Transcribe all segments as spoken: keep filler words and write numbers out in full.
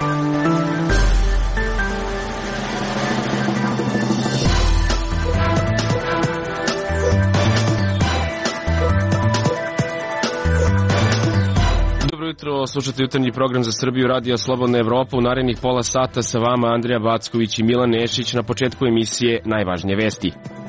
Slušate jutarnji program za Srbiju, Radio Slobodna Evropa. U narednih pola sata sa vama Andrija Backović i Milan Nešić. Na početku emisije najvažnije vesti.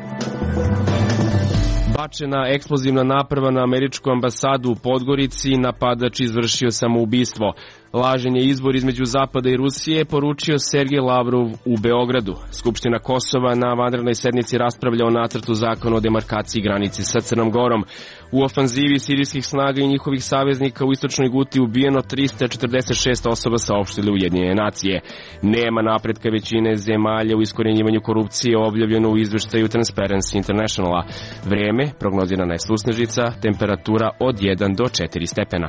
Bačena eksplozivna naprava na američku ambasadu u Podgorici, napadač izvršio samoubistvo. Lažen je izbor između Zapada i Rusije, poručio Sergej Lavrov u Beogradu. Skupština Kosova na vanrednoj sednici raspravlja o nacrtu zakona o demarkaciji granice sa Crnom Gorom. U ofanzivi sirijskih snaga i njihovih saveznika u istočnoj Guti ubijeno trista četrdeset šest osoba, saopštile Ujedinjene nacije. Nema napretka većine zemalja u iskorjenjivanju korupcije, objavljeno u izveštaju Transparency Internationala. Vreme, prognozirana je susnežica, temperatura od jedan do četiri stepena.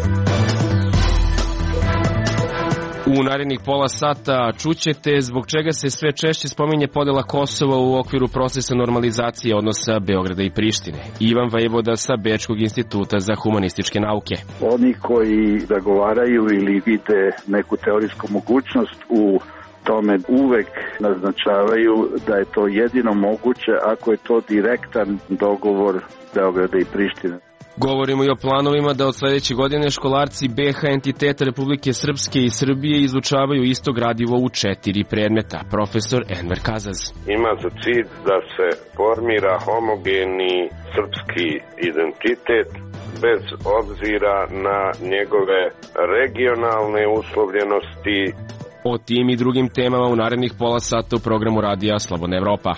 U narednih pola sata čućete zbog čega se sve češće spominje podela Kosova u okviru procesa normalizacije odnosa Beograda i Prištine. Ivan Vajvoda sa Bečkog instituta za humanističke nauke. Oni koji zagovaraju ili vide neku teorijsku mogućnost u tome uvek naznačavaju da je to jedino moguće ako je to direktan dogovor Beograda i Prištine. Govorimo i o planovima da od sledeće godine školarci be ha entiteta Republike Srpske i Srbije izučavaju isto gradivo u četiri predmeta. Profesor Enver Kazaz. Ima za cilj da se formira homogeni srpski identitet bez obzira na njegove regionalne uslovljenosti. O tim i drugim temama u narednih pola sata u programu Radija Slobodna Evropa.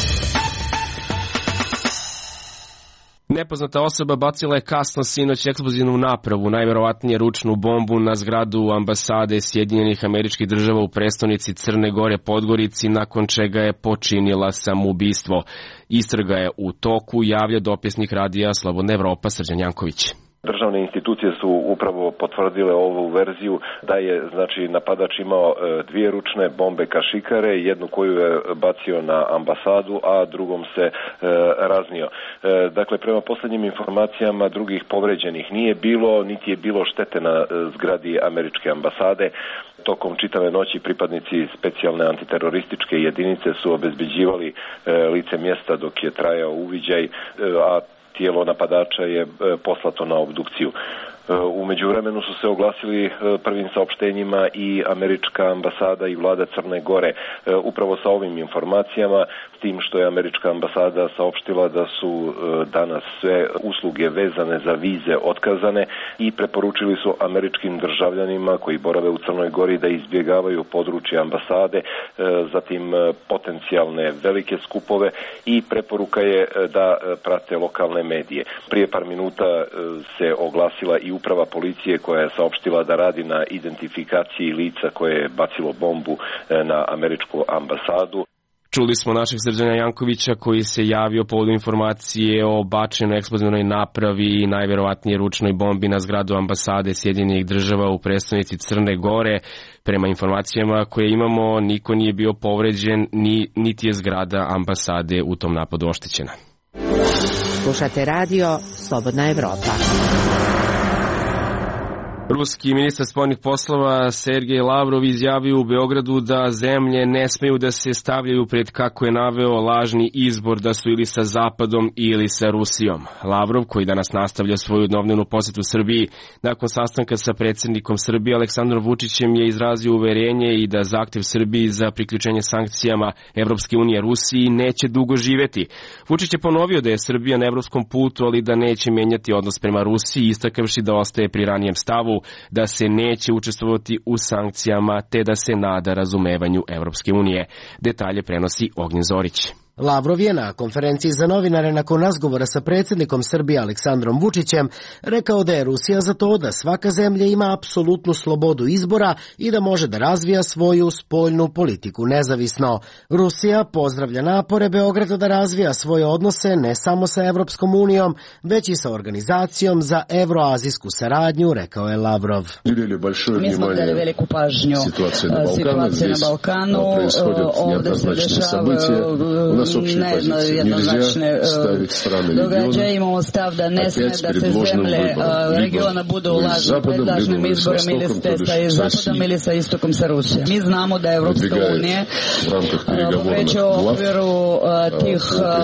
Nepoznata osoba bacila je kasno sinoć eksplozivnu napravu, najverovatnije ručnu bombu na zgradu ambasade Sjedinjenih Američkih Država u prestonici Crne Gore Podgorici, nakon čega je počinila samoubistvo. Istraga je u toku, javlja dopisnik Radija Slobodna Evropa Srđan Janković. Državne institucije su upravo potvrdile ovu verziju da je znači napadač imao dvije ručne bombe kašikare, jednu koju je bacio na ambasadu, a drugom se e, raznio. E, dakle, prema poslednjim informacijama drugih povređenih nije bilo, niti je bilo štete na zgradi američke ambasade. Tokom čitave noći pripadnici specijalne antiterorističke jedinice su obezbeđivali e, lice mjesta dok je trajao uviđaj, e, a tijelo napadača je poslato na obdukciju. U međuvremenu su se oglasili prvim saopštenjima i američka ambasada i vlada Crne Gore upravo sa ovim informacijama, s tim što je američka ambasada saopštila da su danas sve usluge vezane za vize otkazane i preporučili su američkim državljanima koji borave u Crnoj Gori da izbjegavaju područje ambasade, zatim potencijalne velike skupove i preporuka je da prate lokalne medije. Prije par minuta se oglasila i uprava policije koja je saopštila da radi na identifikaciji lica koje je bacilo bombu na američku ambasadu. Čuli smo našeg Srđana Jankovića koji se javio povodom informacije o bačenoj eksplozivnoj napravi i najverovatnije ručnoj bombi na zgradu ambasade Sjedinjenih Država u prestonici Crne Gore. Prema informacijama koje imamo, niko nije bio povređen, ni, niti je zgrada ambasade u tom napadu oštećena. Slušate radio Slobodna Evropa. Ruski ministar spoljnih poslova Sergej Lavrov izjavio u Beogradu da zemlje ne smeju da se stavljaju pred, kako je naveo, lažni izbor da su ili sa Zapadom ili sa Rusijom. Lavrov, koji danas nastavlja svoju dnevnu posetu Srbiji, nakon sastanka sa predsjednikom Srbije Aleksandrom Vučićem, je izrazio uverenje i da zahtev Srbiji za priključenje sankcijama Evropske unije Rusiji neće dugo živeti. Vučić je ponovio da je Srbija na evropskom putu, ali da neće menjati odnos prema Rusiji, istakavši da ostaje pri ranijem stavu da se neće učestvovati u sankcijama te da se nada razumevanju Evropske unije. Detalje prenosi Ognjen Zorić. Lavrov je na konferenciji za novinare nakon razgovora sa predsjednikom Srbije Aleksandrom Vučićem rekao da je Rusija za to da svaka zemlja ima apsolutnu slobodu izbora i da može da razvija svoju spoljnu politiku nezavisno. Rusija pozdravlja napore Beograda da razvija svoje odnose ne samo sa Evropskom unijom, već i sa organizacijom za evroazijsku saradnju, rekao je Lavrov. Mi smo gledali veliku pažnju situacije na Balkanu, ovdje se dešavaju ne zna jednoznačne događaje. Imamo stav da ne sme da se zemlje regiona budu u lažnim izborima ili sa zapadom ili sa istokom sa Rusijom. Mi znamo da Evropska unija pokreće u okviru tih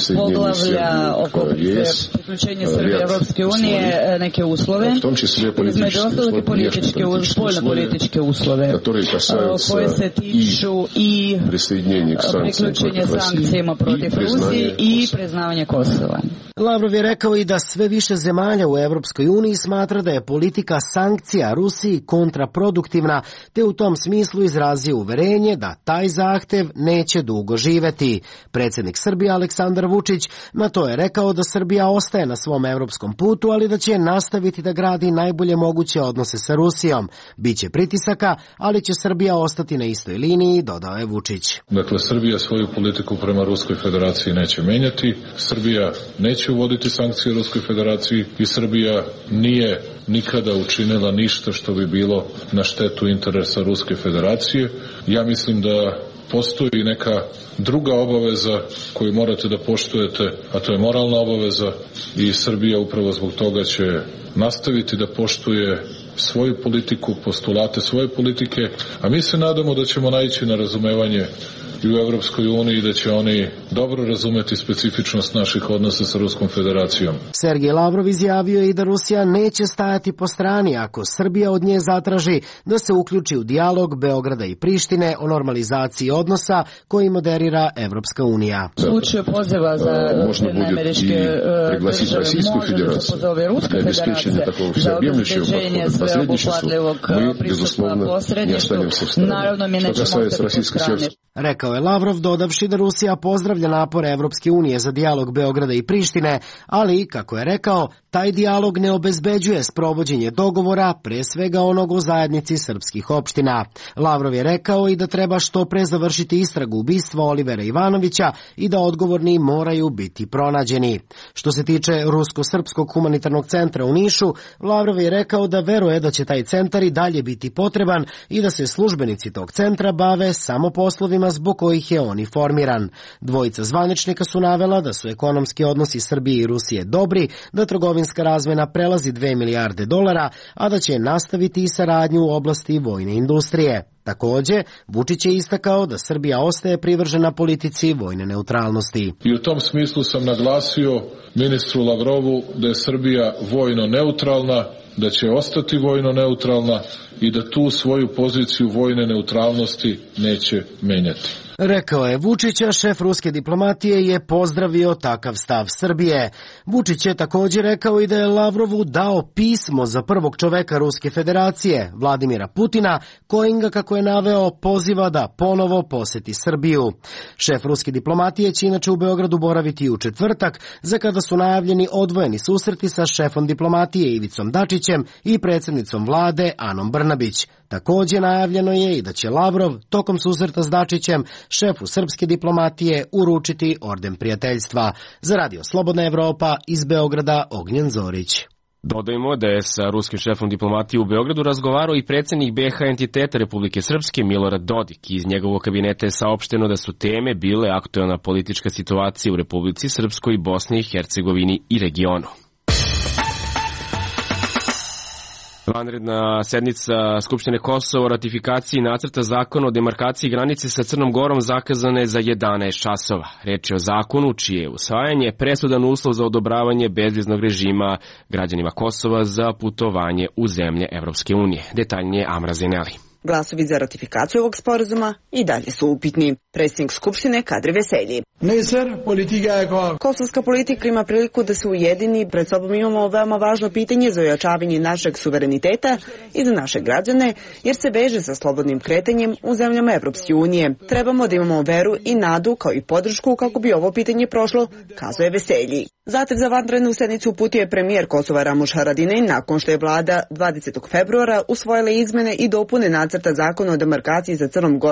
poglavlja oko priključenja Srbije Evropske unije neke uslove, između ostalog i političke, spoljno-političke uslove koje se tiču i priključenja sankcijama protiv Rusije i priznavanja Kosova. Lavrov je rekao i da sve više zemalja u Evropskoj uniji smatra da je politika sankcija Rusiji kontraproduktivna, te u tom smislu izrazio uverenje da taj zahtev neće dugo živeti. Predsjednik Srbije Aleksandar Vučić na to je rekao da Srbija ostaje na svom evropskom putu, ali da će nastaviti da gradi najbolje moguće odnose sa Rusijom. Biće pritisaka, ali će Srbija ostati na istoj liniji, dodao je Vučić. Dakle, Srbija svoju politiku prema Ruskoj federaciji neće menjati, Srbija neće uvoditi sankcije Ruskoj federaciji i Srbija nije nikada učinila ništa što bi bilo na štetu interesa Ruske federacije. Ja mislim da postoji neka druga obaveza koju morate da poštujete, a to je moralna obaveza i Srbija upravo zbog toga će nastaviti da poštuje svoju politiku, postulate svoje politike, a mi se nadamo da ćemo naići na razumevanje i u Evropskoj uniji, da će oni dobro razumeti specifičnost naših odnosa sa Ruskom federacijom. Sergej Lavrov izjavio i da Rusija neće stajati po strani ako Srbija od nje zatraži da se uključi u dijalog Beograda i Prištine o normalizaciji odnosa koji moderira Evropska unija. U slučaju poziva za američke države može da se pozove Ruska federacija za obezbeđenje sveobuhvatljivog pristupa posredništvu. Naravno, mi nećemo ostati po strani. Rekao je Lavrov, dodavši da Rusija pozdravlja napore Evropske unije za dijalog Beograda i Prištine, ali, kako je rekao, taj dijalog ne obezbeđuje sprovođenje dogovora, pre svega onog o zajednici srpskih opština. Lavrov je rekao i da treba što pre završiti istragu ubistva Olivera Ivanovića i da odgovorni moraju biti pronađeni. Što se tiče Rusko-srpskog humanitarnog centra u Nišu, Lavrov je rekao da veruje da će taj centar i dalje biti potreban i da se službenici tog centra bave samo poslovima zbog kojih je on i formiran. Dvojica zvaničnika su navela da su ekonomski odnosi Srbije i Rusije dobri, da trgovinska razmena prelazi dve milijarde dolara, a da će nastaviti i saradnju u oblasti vojne industrije. Takođe, Vučić je istakao da Srbija ostaje privržena politici vojne neutralnosti. I u tom smislu sam naglasio ministru Lavrovu da je Srbija vojno neutralna, da će ostati vojno neutralna i da tu svoju poziciju vojne neutralnosti neće menjati. Rekao je Vučića, šef ruske diplomatije je pozdravio takav stav Srbije. Vučić je također rekao i da je Lavrovu dao pismo za prvog čoveka Ruske federacije, Vladimira Putina, kojim ga, kako je naveo, poziva da ponovo poseti Srbiju. Šef ruske diplomatije će inače u Beogradu boraviti u četvrtak, za kada su najavljeni odvojeni susreti sa šefom diplomatije Ivicom Dačićem i predsjednicom vlade Anom Brnabić. Također najavljeno je i da će Lavrov tokom susreta s Dačićem šefu srpske diplomatije uručiti orden prijateljstva. Za Radio Slobodna Evropa iz Beograda Ognjen Zorić. Dodajmo da je sa ruskim šefom diplomatije u Beogradu razgovarao i predsjednik be ha entiteta Republike Srpske Milorad Dodik. Iz njegovog kabineta je saopšteno da su teme bile aktuelna politička situacija u Republici Srpskoj, Bosni i Hercegovini i regionu. Vanredna sednica Skupštine Kosova o ratifikaciji nacrta zakona o demarkaciji granice sa Crnom Gorom zakazana je za jedanaest časova. Reč je o zakonu čije je usvajanje presudan uslov za odobravanje bezviznog režima građanima Kosova za putovanje u zemlje Evropske unije. Detaljnije Amra Zeneli. Glasovi za ratifikaciju ovog sporazuma i dalje su upitni. Predsjednik Skupštine Kadri Veselji. Kosovska politika ima priliku da se ujedini. Pred sobom imamo veoma važno pitanje za ojačavanje našeg suvereniteta i za naše građane, jer se veže sa slobodnim kretanjem u zemljama Evropske unije. Trebamo da imamo veru i nadu kao i podršku kako bi ovo pitanje prošlo, kazuje Veselji. Zahtev za vanrednu sednicu uputio je premijer Kosova Ramuš Haradinaj nakon što je vlada dvadesetog februara usvojila izmene i dopune nacrta zakona o demarkaciji za Crnom Gorom.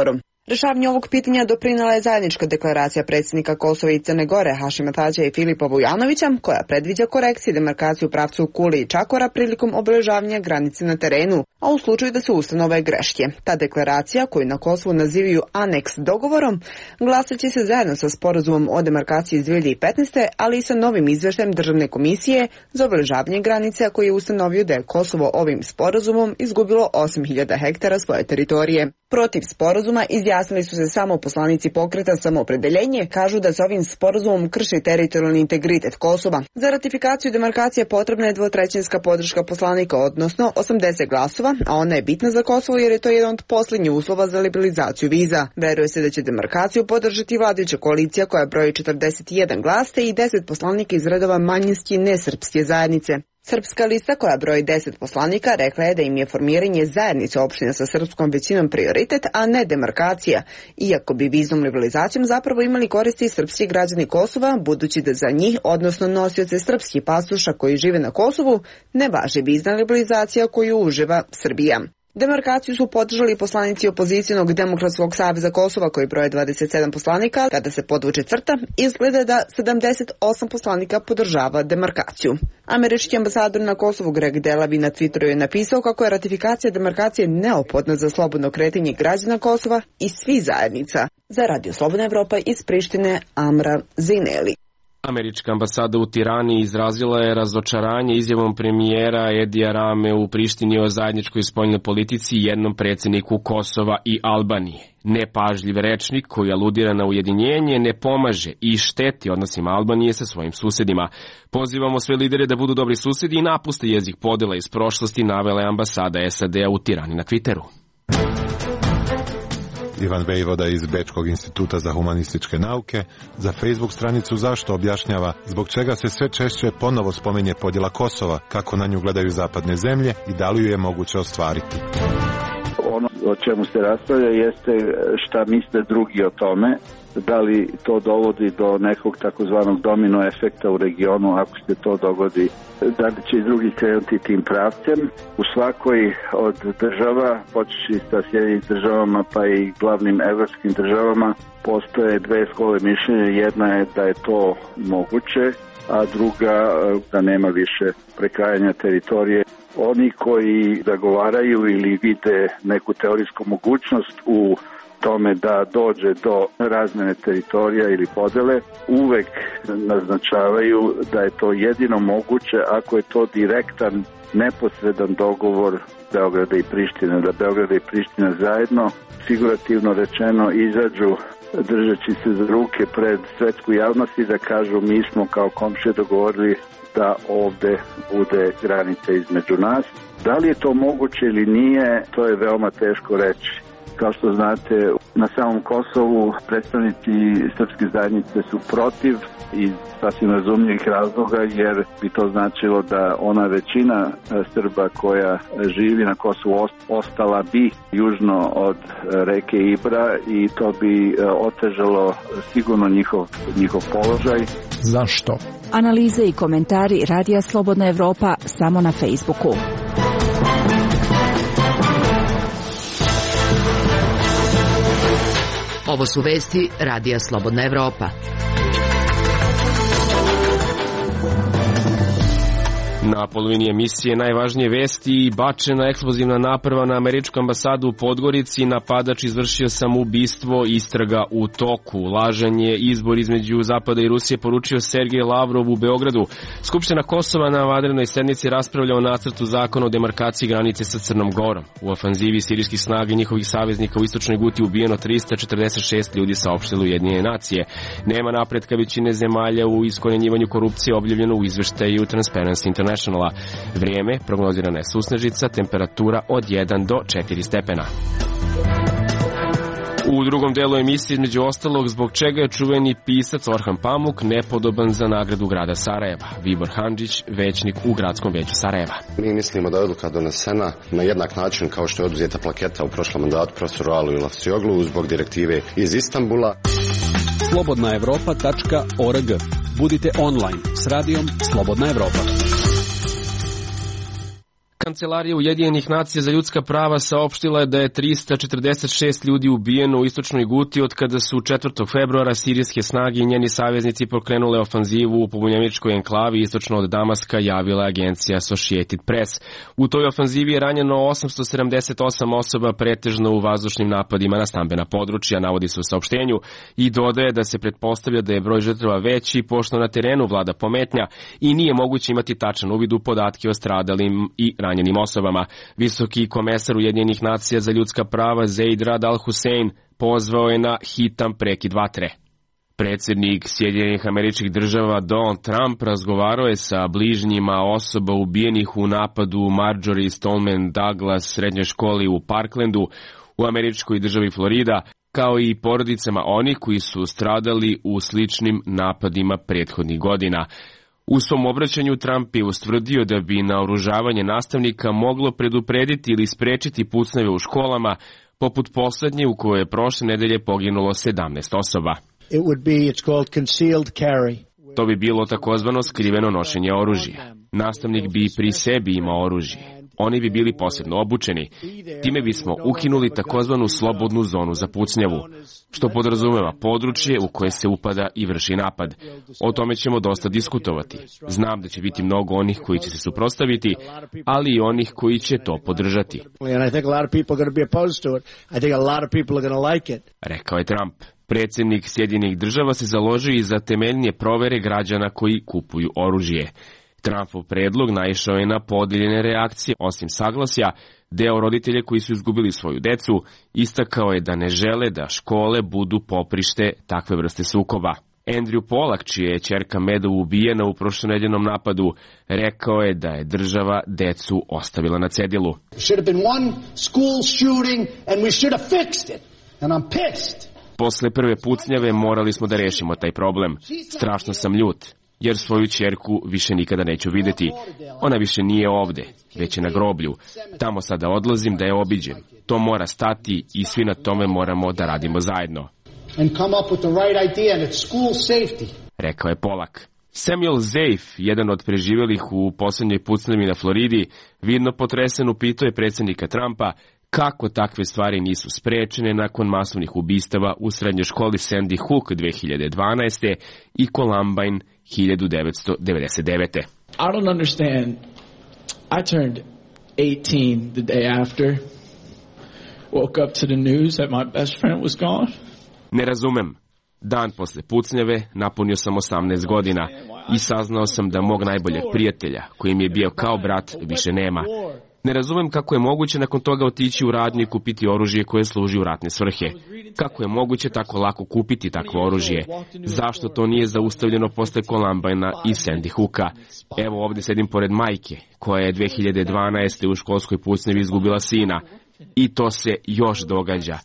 Rešavanje ovog pitanja doprinela je zajednička deklaracija predsjednika Kosova i Crne Gore Hašima Tađija i Filipa Vujanovića, koja predviđa korekcije i demarkaciju u pravcu Kuli i Čakora prilikom obeležavanja granice na terenu, a u slučaju da se ustanove greške. Ta deklaracija, koju na Kosovu nazivaju aneks dogovorom, glasaće se zajedno sa sporazumom o demarkaciji iz dve hiljade petnaeste. ali i sa novim izveštajem Državne komisije za obeležavanje granice, koji je ustanovio da je Kosovo ovim sporazumom izgubilo osam hiljada hektara svoje teritorije. Protiv sporazuma izjasnili su se samo poslanici pokreta Samoopredeljenje, kažu da se ovim sporazumom krši teritorijalni integritet Kosova. Za ratifikaciju demarkacije potrebna je dvotrećinska podrška poslanika, odnosno osamdeset glasova, a ona je bitna za Kosovo jer je to jedan od posljednjih uslova za liberalizaciju viza. Veruje se da će demarkaciju podržati vladajuća koalicija koja broji četrdeset jedan glas te i deset poslanika iz redova manjinske nesrpske zajednice. Srpska lista, koja broji deset poslanika, rekla je da im je formiranje zajednice opština sa srpskom većinom prioritet, a ne demarkacija, iako bi viznom liberalizacijom zapravo imali koristi i srpski građani Kosova, budući da za njih, odnosno nosioce srpskih pasoša koji žive na Kosovu, ne važi vizna liberalizacija koju uživa Srbija. Demarkaciju su podržali poslanici opozicijonog Demokratskog saveza Kosova, koji broje dvadeset sedam poslanika. Kada se podvuče crta, izgleda da sedamdeset osam poslanika podržava demarkaciju. Američki ambasador na Kosovu Greg Delavi na Twitteru je napisao kako je ratifikacija demarkacije neophodna za slobodno kretanje građana Kosova i svih zajednica. Za Radio Slobodna Evropa iz Prištine, Amra Zineli. Američka ambasada u Tirani izrazila je razočaranje izjavom premijera Edija Rame u Prištini o zajedničkoj spoljnoj politici i jednom predsjedniku Kosova i Albanije. Nepažljiv rečnik koji aludira na ujedinjenje ne pomaže i šteti odnosima Albanije sa svojim susedima. Pozivamo sve lidere da budu dobri susedi i napuste jezik podela iz prošlosti, navela je ambasada S A D-a u Tirani na Twitteru. Ivan Vejvoda iz Bečkog instituta za humanističke nauke za Facebook stranicu Zašto objašnjava zbog čega se sve češće ponovo spominje podjela Kosova, kako na nju gledaju zapadne zemlje i da li ju je moguće ostvariti. Ono o čemu se raspravlja jeste šta misle drugi o tome, da li to dovodi do nekog takozvanog domino efekta u regionu. Ako se to dogodi, da li će i drugi krenuti tim pravcem. U svakoj od država, počeši sa Sjedinjenim državama pa i glavnim evropskim državama, postoje dve škole mišljenja. Jedna je da je to moguće, a druga da nema više prekrajanja teritorije. Oni koji zagovaraju ili vide neku teorijsku mogućnost u tome da dođe do razmjene teritorija ili podele, uvek naznačavaju da je to jedino moguće ako je to direktan, neposredan dogovor Beograda i Prištine, da Beograda i Priština zajedno, figurativno rečeno, izađu držeći se za ruke pred svetsku javnost i da kažu mi smo kao komšije dogovorili da ovde bude granica između nas. Da li je to moguće ili nije, to je veoma teško reći. Kao što znate, na samom Kosovu predstavnici srpske zajednice su protiv iz sasvim razumljivih razloga, jer bi to značilo da ona većina Srba koja živi na Kosovu ostala bi južno od reke Ibra i to bi otežalo sigurno njihov, njihov položaj. Zašto? Analize i komentari Radija Slobodna Evropa samo na Facebooku. Ovo su vesti Radija Slobodna Evropa. Na polovini emisije najvažnije vesti i bačena eksplozivna naprava na američku ambasadu u Podgorici, napadač izvršio samoubistvo, istraga u toku. Lažan je izbor između Zapada i Rusije, poručio Sergej Lavrov u Beogradu. Skupština Kosova na vanrednoj sednici raspravlja o nacrtu zakona o demarkaciji granice sa Crnom Gorom. U ofanzivi sirijskih snaga i njihovih saveznika u istočnoj Guti ubijeno trista četrdeset šest ljudi, saopštile Ujedinjene nacije. Nema napretka većine zemalja u iskorjenjivanju korupcije, objavljeno u izveštaju Transparency International. Vrijeme, prognozirana je susnežica, temperatura od jedan do četiri stepena. U drugom delu emisije, između ostalog, zbog čega je čuveni pisac Orhan Pamuk nepodoban za nagradu grada Sarajeva. Vibor Handžić, većnik u gradskom veću Sarajeva. Mi mislimo da je odluka donesena na jednak način kao što je oduzeta plaketa u prošlom mandatu profesoru Alu Ilavcioglu zbog direktive iz Istanbula. slobodna evropa tačka org. Budite online s radijom Slobodna Evropa. Kancelarija Ujedinjenih nacija za ljudska prava saopštila je da je trista četrdeset šest ljudi ubijeno u istočnoj Guti od kada su četvrtog februara sirijske snage i njeni saveznici pokrenule ofanzivu u pobunjeničkoj enklavi istočno od Damaska, javila agencija Associated Press. U toj ofanzivi je ranjeno osamsto sedamdeset osam osoba, pretežno u vazdušnim napadima na stambena područja, navodi se u saopštenju, i dodaje da se pretpostavlja da je broj žrtava veći pošto na terenu vlada pometnja i nije moguće imati tačan uvid u podatke o stradalim i ranjenim osobama. Visoki komesar Ujedinjenih nacija za ljudska prava Zeid Rad al-Hussein pozvao je na hitan prekid vatre. Predsjednik Sjedinjenih Američkih Država Donald Trump razgovarao je sa bližnjima osoba ubijenih u napadu Marjorie Stoneman Douglas srednjoj školi u Parklandu u američkoj državi Florida, kao i porodicama onih koji su stradali u sličnim napadima prethodnih godina. U svom obraćanju Trump je ustvrdio da bi naoružavanje nastavnika moglo preduprediti ili sprečiti pucnjeve u školama, poput poslednje u kojoj je prošle nedelje poginulo sedamnaest osoba. It would be, it's called concealed carry. To bi bilo takozvano skriveno nošenje oružja. Nastavnik bi pri sebi imao oružje. Oni bi bili posebno obučeni. Time bismo ukinuli takozvanu slobodnu zonu za pucnjavu, što podrazumeva područje u koje se upada i vrši napad. O tome ćemo dosta diskutovati. Znam da će biti mnogo onih koji će se suprotstaviti, ali i onih koji će to podržati. Rekao je Trump. Predsjednik Sjedinjenih Država se založio i za temeljnije provere građana koji kupuju oružje. Trumpov predlog naišao je na podijeljene reakcije. Osim saglasja, deo roditelja koji su izgubili svoju decu istakao je da ne žele da škole budu poprište takve vrste sukoba. Andrew Pollack, čija je ćerka Meadow ubijena u prošlonedjeljnom napadu, rekao je da je država decu ostavila na cedilu. Posle prve pucnjave morali smo da rešimo taj problem. Strašno sam ljut, jer svoju ćerku više nikada neću videti. Ona više nije ovde, već je na groblju. Tamo sada odlazim da je obiđem. To mora stati i svi na tome moramo da radimo zajedno. Rekao je Pollack. Samuel Zaif, jedan od preživjelih u posljednjoj pucnjavi na Floridi, vidno potresen upitao je predsjednika Trumpa kako takve stvari nisu sprečene nakon masovnih ubistava u srednjoj školi Sandy Hook dve hiljade dvanaeste i Columbine hiljadu devetsto devedeset devete. I don't understand. I turned eighteen the day after. Woke up to the news that my best friend was gone. Ne razumem. Dan posle pucnjave napunio sam osamnaest godina i saznao sam da mog najboljeg prijatelja, koji mi je bio kao brat, više nema. Ne razumem kako je moguće nakon toga otići u radnju i kupiti oružje koje služi u ratne svrhe. Kako je moguće tako lako kupiti takvo oružje? Zašto to nije zaustavljeno posle Columbina i Sandy Hooka? Evo ovdje sedim pored majke, koja je dve hiljade dvanaeste u školskoj pucnjavi izgubila sina. I to se još događa.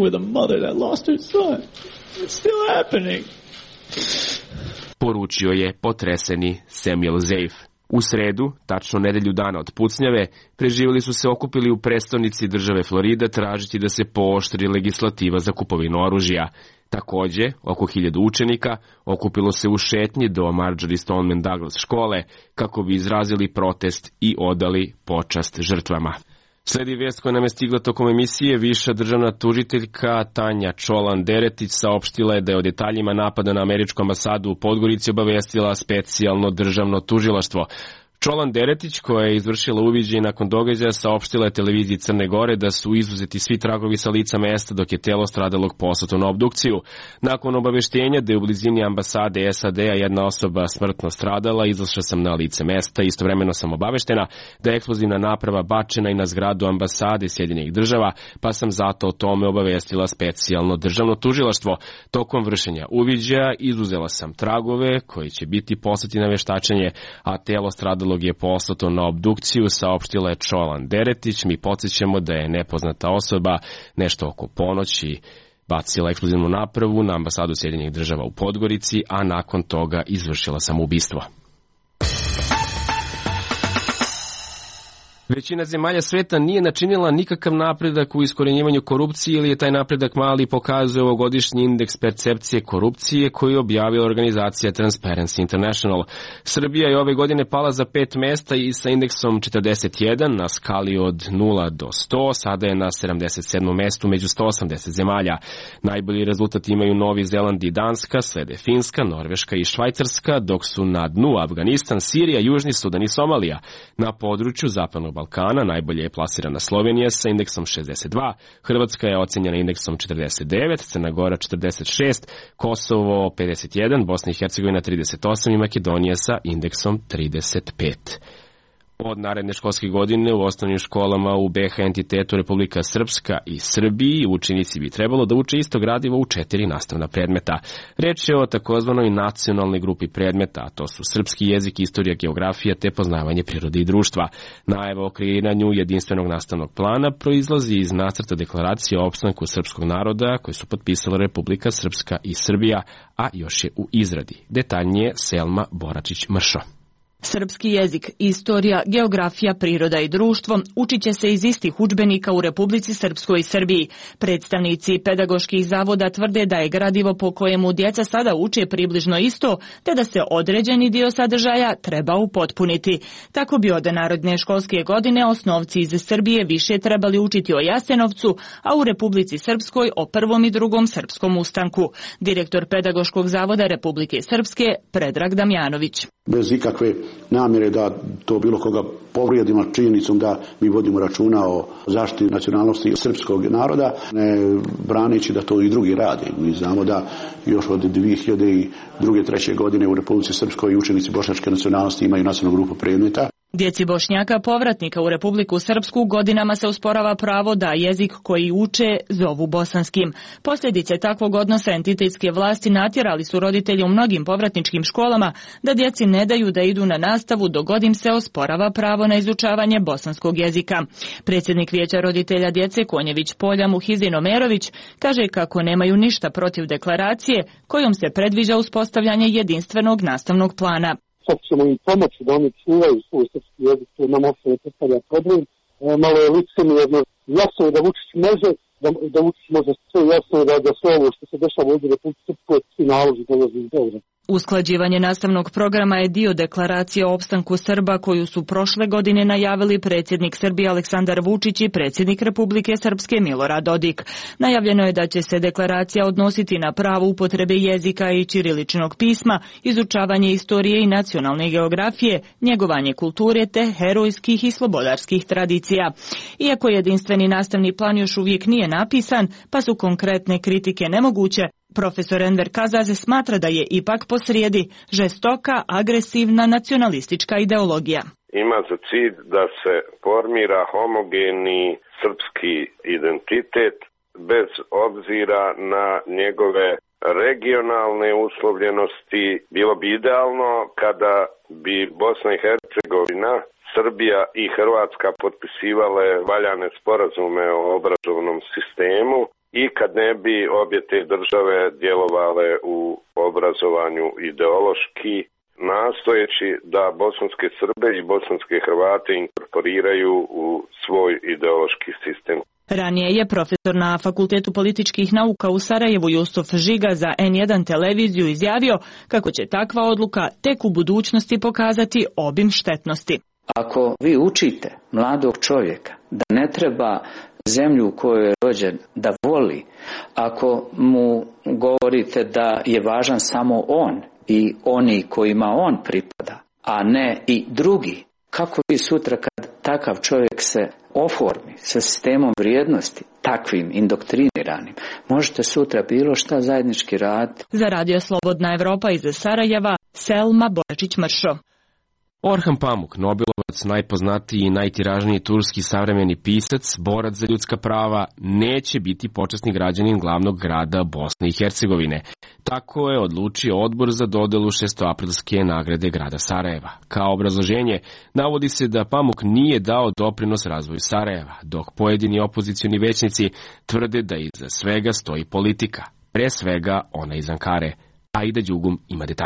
Poručio je potreseni Samuel Zaif. U sredu, tačno nedelju dana od pucnjave, preživjeli su se okupili u prestonici države Florida tražiti da se pooštri legislativa za kupovinu oružja. Takođe, oko hiljadu učenika okupilo se u šetnji do Marjorie Stoneman Douglas škole kako bi izrazili protest i odali počast žrtvama. Sledi vijest koja nam je stigla tokom emisije. Viša državna tužiteljka Tanja Čolan-Deretić saopštila je da je o detaljima napada na američku ambasadu u Podgorici obavestila specijalno državno tužilaštvo. Čolan-Deretić, koja je izvršila uviđaj nakon događaja, saopštila je televiziji Crne Gore da su izuzeti svi tragovi sa lica mesta dok je telo stradalog poslato na obdukciju. Nakon obaveštenja da je u blizini ambasade S A D-a jedna osoba smrtno stradala, izašla sam na lice mesta. Istovremeno sam obaveštena da je eksplozivna naprava bačena i na zgradu ambasade Sjedinjenih Država, pa sam zato o tome obavestila specijalno državno tužilaštvo. Tokom vršenja uviđaja izuzela sam tragove koji će biti poslati na veštačenje, a telo stradalog je poslato na obdukciju, saopštila je Čolan-Deretić. Mi podsjećamo da je nepoznata osoba nešto oko ponoći bacila eksplozivnu napravu na ambasadu Sjedinjenih Država u Podgorici, a nakon toga izvršila samoubistvo. Većina zemalja sveta nije načinila nikakav napredak u iskorenjivanju korupcije ili je taj napredak mali, pokazuje ovogodišnji indeks percepcije korupcije koji je objavila organizacija Transparency International. Srbija je ove godine pala za pet mesta i sa indeksom četrdeset jedan na skali od nula do sto, sada je na sedamdeset sedmom mestu među sto osamdeset zemalja. Najbolji rezultat imaju Novi Zeland i Danska, slede Finska, Norveška i Švajcarska, dok su na dnu Afganistan, Sirija, Južni Sudan i Somalija. Na području Zapadnog Balkana najbolje je plasirana Slovenija sa indeksom šezdeset dva, Hrvatska je ocenjena indeksom četrdeset devet, Crna Gora četrdeset šest, Kosovo pedeset jedan, Bosna i Hercegovina trideset osam i Makedonija sa indeksom trideset pet. Od naredne školske godine u osnovnim školama u be ha entitetu Republika Srpska i Srbiji učenici bi trebalo da uče isto gradivo u četiri nastavna predmeta. Reč je o takozvanoj nacionalnoj grupi predmeta, a to su srpski jezik, istorija, geografija te poznavanje prirode i društva. Najava o kreiranju jedinstvenog nastavnog plana proizlazi iz nacrta deklaracije o opstanku srpskog naroda koje su potpisale Republika Srpska i Srbija, a još je u izradi. Detaljnije Selma Boračić-Mršo. Srpski jezik, istorija, geografija, priroda i društvo učit će se iz istih udžbenika u Republici Srpskoj i Srbiji. Predstavnici pedagoških zavoda tvrde da je gradivo po kojemu djeca sada uče približno isto, te da se određeni dio sadržaja treba upotpuniti. Tako bi od naredne školske godine osnovci iz Srbije više trebali učiti o Jasenovcu, a u Republici Srpskoj o prvom i drugom srpskom ustanku. Direktor pedagoškog zavoda Republike Srpske, Predrag Damjanović. Bez ikakve namjere da to bilo koga povrijedimo činjenicom da mi vodimo računa o zaštiti nacionalnosti srpskog naroda, ne braneći da to i drugi rade. Mi znamo da još od dvije hiljade druge treće godine u Republici Srpskoj učenici bošnjačke nacionalnosti imaju nacionalnu grupu predmeta. Djeci Bošnjaka povratnika u Republiku Srpsku godinama se usporava pravo da jezik koji uče zovu bosanskim. Posljedice takvog odnosa entitetske vlasti natjerali su roditelji u mnogim povratničkim školama da djeci ne daju da idu na nastavu dok god im se osporava pravo na izučavanje bosanskog jezika. Predsjednik Vijeća roditelja djece Konjević Polja Muhizin Omerović kaže kako nemaju ništa protiv deklaracije kojom se predviđa uspostavljanje jedinstvenog nastavnog plana. Sad ćemo im pomoći da oni čuvaju svoj srpski jezik, to nam uopšte ne predstavlja problem. E, malo je licemjerno, jasno je da Vučić može, da, da Vučić može sve jasno je da, da sve ovo što se dešava ovdje u Republici Srpskoj svi naloži dolazi iz Beograda. Usklađivanje nastavnog programa je dio deklaracije o opstanku Srba koju su prošle godine najavili predsjednik Srbije Aleksandar Vučić i predsjednik Republike Srpske Milorad Dodik. Najavljeno je da će se deklaracija odnositi na pravo upotrebe jezika i ćiriličnog pisma, izučavanje istorije i nacionalne geografije, njegovanje kulture te herojskih i slobodarskih tradicija. Iako jedinstveni nastavni plan još uvijek nije napisan, pa su konkretne kritike nemoguće, profesor Enver Kazaze smatra da je ipak posrijedi žestoka, agresivna nacionalistička ideologija. Ima za cilj da se formira homogeni srpski identitet bez obzira na njegove regionalne uslovljenosti. Bilo bi idealno kada bi Bosna i Hercegovina, Srbija i Hrvatska potpisivale valjane sporazume o obrazovnom sistemu i kad ne bi obje te države djelovale u obrazovanju ideološki, nastojeći da bosanske Srbe i bosanske Hrvate inkorporiraju u svoj ideološki sistem. Ranije je profesor na Fakultetu političkih nauka u Sarajevu Jusuf Žiga za en jedan televiziju izjavio kako će takva odluka tek u budućnosti pokazati obim štetnosti. Ako vi učite mladog čovjeka da ne treba zemlju u kojoj je rođen da voli, ako mu govorite da je važan samo on i oni kojima on pripada, a ne i drugi, kako vi sutra kad takav čovjek se oformi sa sistemom vrijednosti, takvim indoktriniranim, možete sutra bilo šta zajednički raditi. Za Radio Slobodna Evropa iz Sarajeva, Selma Boračić-Mršo. Orhan Pamuk, Nobelovac, najpoznatiji i najtiražniji turski savremeni pisac, borac za ljudska prava, neće biti počasni građanin glavnog grada Bosne i Hercegovine. Tako je odlučio odbor za dodelu šestoaprilske nagrade grada Sarajeva. Kao obrazloženje navodi se da Pamuk nije dao doprinos razvoju Sarajeva, dok pojedini opozicioni većnici tvrde da iza svega stoji politika, pre svega ona iz Ankare. Aida Đugum ima detalje.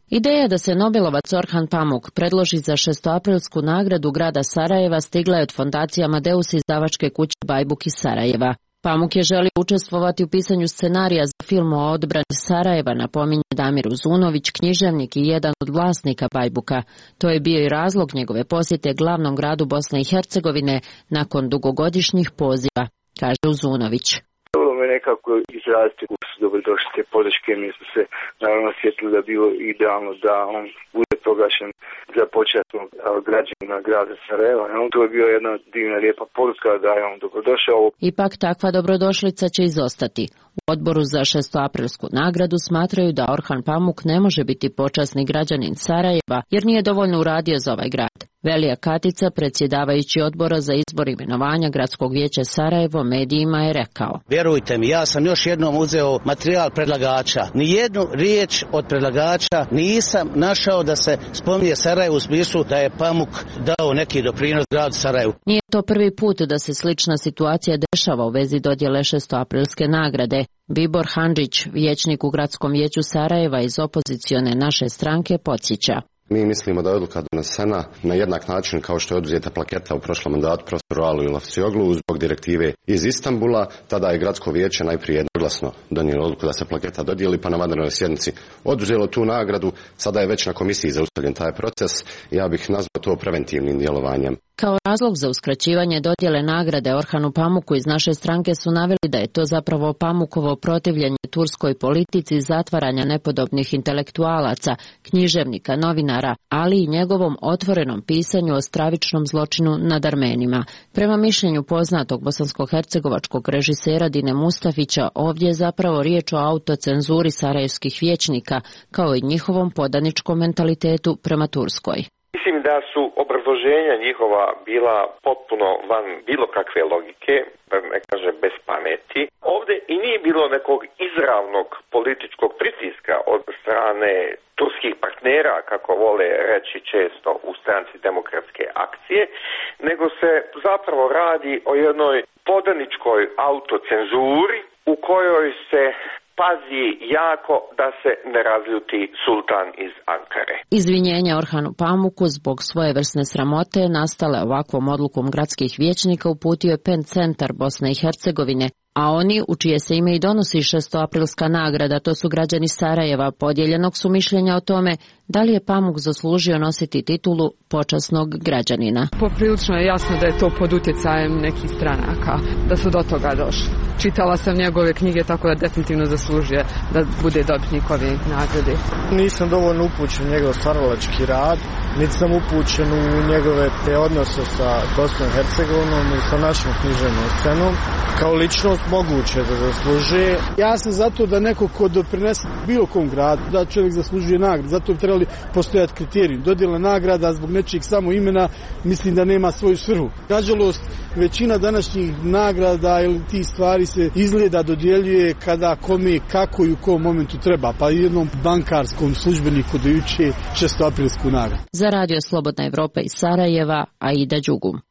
Ideja da se Nobelovac Orhan Pamuk predloži za šestoaprilsku nagradu grada Sarajeva stigla je od fondacije Amadeus izdavačke kuće Bajbuk iz Sarajeva. Pamuk je želio učestvovati u pisanju scenarija za film o odbrani Sarajeva, napominje Damir Uzunović, književnik i jedan od vlasnika Bajbuka. To je bio i razlog njegove posjete glavnom gradu Bosne i Hercegovine nakon dugogodišnjih poziva, kaže Uzunović. Bilo me nekako izraziti u su dobrodošli te podrške, mi smo se naravno sjetili da bilo idealno da on bude proglašen za počasnog građanina grada Sarajeva. On to je bio jedna divna lijepa poruka da je on dobrodošao. Ipak takva dobrodošlica će izostati. U odboru za šestoaprilsku nagradu smatraju da Orhan Pamuk ne može biti počasni građanin Sarajeva jer nije dovoljno uradio za ovaj grad. Velija Katica, predsjedavajući odbora za izbor imenovanja Gradskog vijeća Sarajevo, medijima je rekao: Vjerujte mi, ja sam još jednom uzeo materijal predlagača. Nijednu riječ od predlagača nisam našao da se spominje Sarajevo u smislu da je Pamuk dao neki doprinos gradu Sarajevu. Nije to prvi put da se slična situacija dešava u vezi dodjele šestoaprilske nagrade. Bibor Handžić, vijećnik u Gradskom vijeću Sarajeva iz opozicione Naše stranke, podsjeća: Mi mislimo da je odluka donesena na jednak način kao što je oduzeta plaketa u prošlom mandatu profesoru Alu Lafcioglu zbog direktive iz Istanbula. Tada je Gradsko vijeće najprije jednoglasno donijelo odluku da se plaketa dodijeli, pa na vanrednoj sjednici oduzelo tu nagradu. Sada je već na komisiji zaustavljen taj proces. Ja bih nazvao to preventivnim djelovanjem. Kao razlog za uskraćivanje dodjele nagrade Orhanu Pamuku iz Naše stranke su naveli da je to zapravo Pamukovo protivljenje turskoj politici zatvaranja nepodobnih intelektualaca, književnika, novinara, ali i njegovom otvorenom pisanju o stravičnom zločinu nad Armenima. Prema mišljenju poznatog bosansko-hercegovačkog režisera Dine Mustafića, ovdje je zapravo riječ o autocenzuri sarajevskih vijećnika, kao i njihovom podaničkom mentalitetu prema Turskoj. Mislim da su obrazloženja njihova bila potpuno van bilo kakve logike, da ne kažem bez pameti. Ovdje i nije bilo nekog izravnog političkog pritiska od strane turskih partnera, kako vole reći često u stranci Demokratske akcije, nego se zapravo radi o jednoj podaničkoj autocenzuri u kojoj se pazi jako da se ne razljuti sultan iz Ankare. Izvinjenja Orhanu Pamuku zbog svojevrsne sramote nastale ovakvom odlukom gradskih vijećnika uputio je PEN centar Bosne i Hercegovine, a oni, u čije se ime i donosi šestoaprilska nagrada, to su građani Sarajeva, podijeljenog su mišljenja o tome da li je Pamuk zaslužio nositi titulu počasnog građanina. Poprilično je jasno da je to pod utjecajem nekih stranaka, da su do toga došli. Čitala sam njegove knjige, tako da definitivno zaslužuje da bude dobitnik ove nagrade. Nisam dovoljno upućen u njegov stvaralački rad, niti sam upućen u njegove te odnose sa Bosnom i Hercegovinom i sa našom književnom scenom. Kao ličnost moguće da zaslužuje. Ja sam zato da neko ko doprinese bilo kom gradu, da čovjek zaslužuje nagradu. Zato bi trebali postojati kriteriji. Dodjela nagrada zbog nečijeg samo imena mislim da nema svoju svrhu. Nažalost, većina današnjih nagrada ili tih stvari se izgleda dodjeljuje kada kome, kako i u kom momentu treba. Pa jednom bankarskom službeniku dajući šestoaprilsku nagradu. Za Radio Slobodna Evropa iz Sarajeva, Aida Đugum.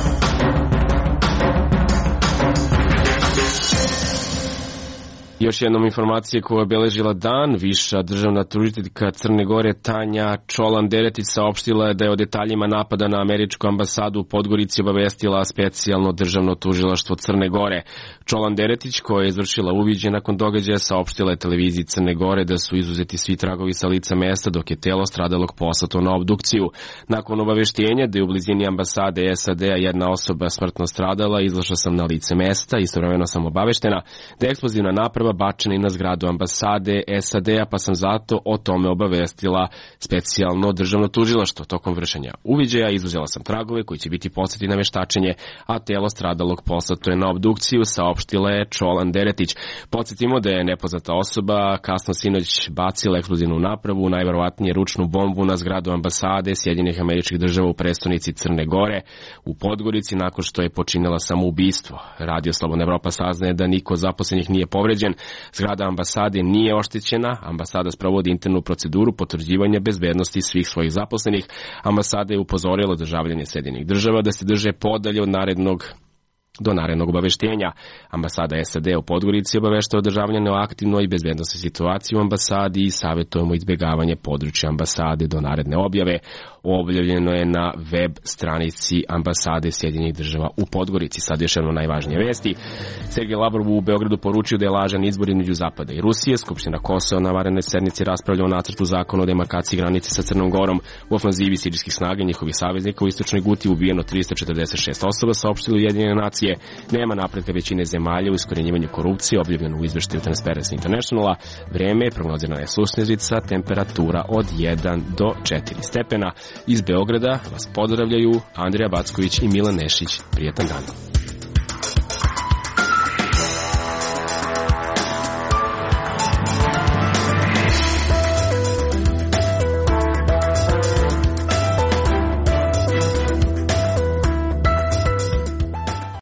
Još jednom informacije koja je obeležila dan, viša državna tužiteljka Crne Gore Tanja Čolan-Deretić saopštila je da je o detaljima napada na američku ambasadu u Podgorici obavestila specijalno državno tužilaštvo Crne Gore. Čolan-Deretić, koja je izvršila uviđaj nakon događaja, saopštila je televiziji Crne Gore da su izuzeti svi tragovi sa lica mesta dok je telo stradalog poslato na obdukciju. Nakon obaveštenja da je u blizini ambasade S A D-a jedna osoba smrtno stradala, izašla sam na lice mesta, istovremeno sam obaveštena da je eksplozivna naprava bačena i na zgradu ambasade S A D-a, pa sam zato o tome obavestila specijalno državno tužilaštvo. Tokom vršenja uviđaja izuzela sam tragove koji će biti poslati na veštačenje, a telo stradalog poslato je na obdukciju, saopštila je Čolan-Deretić. Podsjetimo da je nepoznata osoba kasno sinoć bacila eksplozivnu napravu, najverovatnije ručnu bombu na zgradu ambasade Sjedinjenih Američkih Država u prestonici Crne Gore u Podgorici nakon što je počinila samoubistvo. Radio Slobodna Evropa saznaje da niko zaposlenih nije povređen. Zgrada ambasade nije oštećena, ambasada sprovodi internu proceduru potvrđivanja bezbednosti svih svojih zaposlenih. Ambasada je upozorila državljane Sjedinjenih Država da se drže podalje od narednog do narednog obaveštenja. Ambasada S A D u Podgorici obaveštava državljane o aktivnoj i bezbednostnoj situaciji u ambasadi i savjetujemo izbjegavanje područja ambasade do naredne objave. Objavljeno je na web stranici ambasade Sjedinjenih država u Podgorici. Sad još jedno najvažnije vesti. Sergej Lavrov u Beogradu poručio da je lažan izbor između Zapada i Rusije. Skupština Kosova na vanrednoj sednici raspravlja o nacrtu zakona o demarkaciji granice sa Crnom Gorom. U ofanzivi sirijskih snaga njihovih saveznika u istočnoj Guti ubijeno trista četrdeset šest osoba, saopštili Ujedinjene nacije. Nema napretka većine zemalja u iskorjenjivanju korupcije, objavljeno u izveštaju Transparency Internationala. Vreme je prognozirana je susnežica, temperatura od jedan do četiri stepena. Iz Beograda vas pozdravljaju Andrija Backović i Milan Nešić. Prijetan dan.